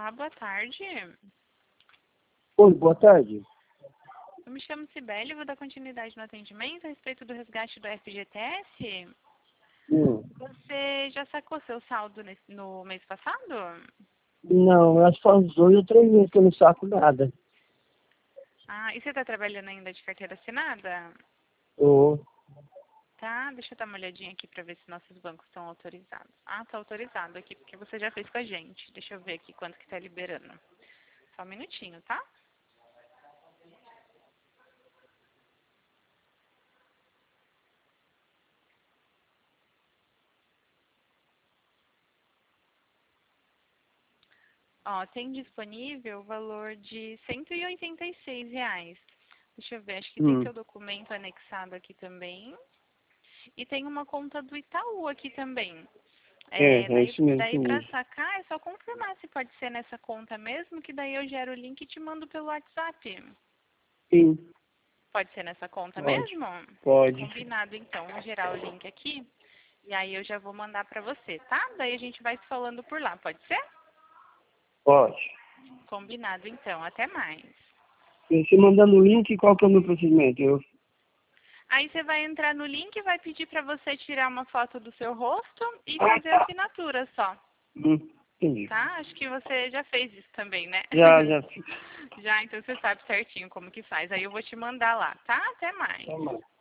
Olá, boa tarde. Oi, boa tarde. Eu me chamo Cibele, vou dar continuidade no atendimento a respeito do resgate do FGTS. Você já sacou seu saldo no mês passado? Não, eu acho que faz 2 ou 3 meses que eu não saco nada. Ah, e você está trabalhando ainda de carteira assinada? Tô. Tá, deixa eu dar uma olhadinha aqui para ver se nossos bancos estão autorizados. Ah, tá autorizado aqui, porque você já fez com a gente. Deixa eu ver aqui quanto que tá liberando. Só um minutinho, tá? Ó, tem disponível o valor de R$ 186. Deixa eu ver, acho que tem seu documento anexado aqui também. E tem uma conta do Itaú aqui também. É isso mesmo. Daí para sacar é só confirmar se pode ser nessa conta mesmo, que daí eu gero o link e te mando pelo WhatsApp. Sim, Pode ser nessa conta pode. mesmo? Pode. Combinado então, vou gerar o link aqui e aí eu já vou mandar para você, tá? Daí a gente vai se falando por lá, pode ser? Pode. Combinado então, até mais. E você mandando o link, qual que é o meu procedimento? Aí você vai entrar no link e vai pedir para você tirar uma foto do seu rosto e fazer a assinatura só. Entendi. Tá? Acho que você já fez isso também, né? Já fiz. Já, então você sabe certinho como que faz. Aí eu vou te mandar lá, tá? Até mais. Tá mais.